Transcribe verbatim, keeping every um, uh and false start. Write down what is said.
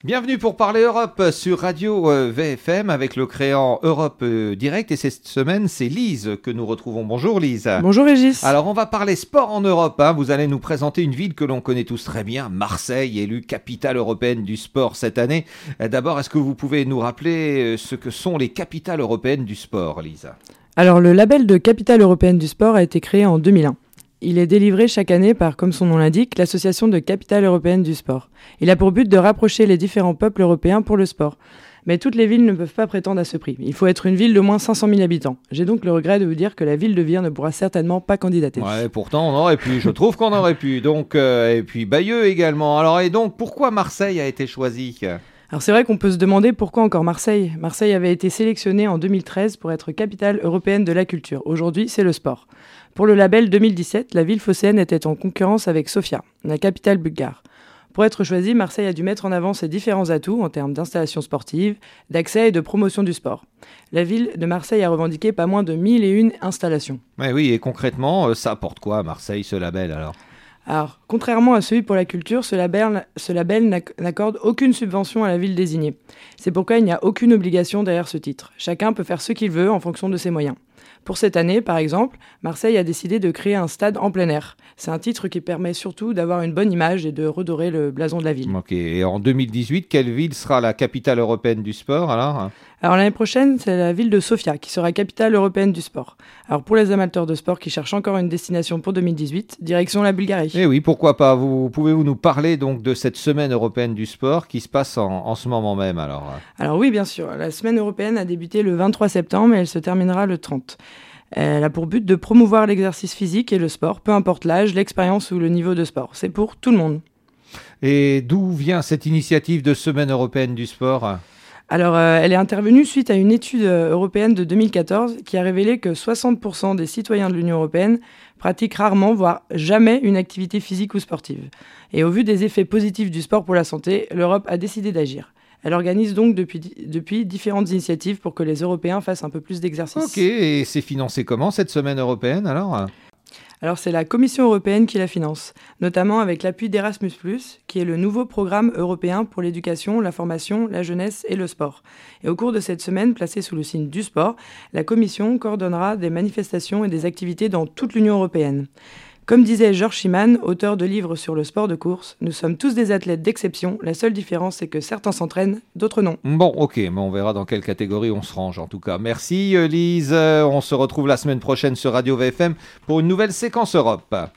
Bienvenue pour parler Europe sur Radio euh, V F M avec le créant Europe euh, Direct et cette semaine c'est Lise que nous retrouvons. Bonjour Lise. Bonjour Régis. Alors on va parler sport en Europe, hein. Vous allez nous présenter une ville que l'on connaît tous très bien, Marseille, élue capitale européenne du sport cette année. Euh, D'abord, est-ce que vous pouvez nous rappeler euh, ce que sont les capitales européennes du sport, Lise ? Alors le label de capitale européenne du sport a été créé en deux mille un. Il est délivré chaque année par, comme son nom l'indique, l'Association de capitales européennes du sport. Il a pour but de rapprocher les différents peuples européens pour le sport. Mais toutes les villes ne peuvent pas prétendre à ce prix. Il faut être une ville d'au moins cinq cent mille habitants. J'ai donc le regret de vous dire que la ville de Vire ne pourra certainement pas candidater. Ouais, pourtant on aurait pu, je trouve qu'on aurait pu. Donc, euh, et puis Bayeux également. Alors et donc, pourquoi Marseille a été choisi ? Alors c'est vrai qu'on peut se demander pourquoi encore Marseille. Marseille avait été sélectionnée en deux mille treize pour être capitale européenne de la culture. Aujourd'hui, c'est le sport. Pour le label deux mille dix-sept, la ville phocéenne était en concurrence avec Sofia, la capitale bulgare. Pour être choisie, Marseille a dû mettre en avant ses différents atouts en termes d'installations sportives, d'accès et de promotion du sport. La ville de Marseille a revendiqué pas moins de mille et une installations. Ouais, oui, et concrètement, ça apporte quoi à Marseille, ce label alors ? Alors, contrairement à celui pour la culture, ce label, ce label n'accorde aucune subvention à la ville désignée. C'est pourquoi il n'y a aucune obligation derrière ce titre. Chacun peut faire ce qu'il veut en fonction de ses moyens. Pour cette année, par exemple, Marseille a décidé de créer un stade en plein air. C'est un titre qui permet surtout d'avoir une bonne image et de redorer le blason de la ville. Ok, et en deux mille dix-huit, quelle ville sera la capitale européenne du sport alors ? Alors l'année prochaine, c'est la ville de Sofia qui sera capitale européenne du sport. Alors pour les amateurs de sport qui cherchent encore une destination pour deux mille dix-huit, direction la Bulgarie. Eh oui, pourquoi pas. Vous pouvez-vous nous parler donc de cette semaine européenne du sport qui se passe en, en ce moment même alors ? Alors oui, bien sûr. La semaine européenne a débuté le vingt-trois septembre et elle se terminera le trente. Elle a pour but de promouvoir l'exercice physique et le sport, peu importe l'âge, l'expérience ou le niveau de sport. C'est pour tout le monde. Et d'où vient cette initiative de semaine européenne du sport ? Alors, euh, elle est intervenue suite à une étude euh, européenne de deux mille quatorze qui a révélé que soixante pour cent des citoyens de l'Union européenne pratiquent rarement, voire jamais, une activité physique ou sportive. Et au vu des effets positifs du sport pour la santé, l'Europe a décidé d'agir. Elle organise donc depuis, depuis différentes initiatives pour que les Européens fassent un peu plus d'exercice. Ok, et c'est financé comment cette semaine européenne alors ? Alors c'est la Commission européenne qui la finance, notamment avec l'appui d'Erasmus plus, qui est le nouveau programme européen pour l'éducation, la formation, la jeunesse et le sport. Et au cours de cette semaine, placée sous le signe du sport, la Commission coordonnera des manifestations et des activités dans toute l'Union européenne. Comme disait Georges Schiman, auteur de livres sur le sport de course, nous sommes tous des athlètes d'exception, la seule différence c'est que certains s'entraînent, d'autres non. Bon, ok, mais on verra dans quelle catégorie on se range en tout cas. Merci Lise, on se retrouve la semaine prochaine sur Radio V F M pour une nouvelle séquence Europe.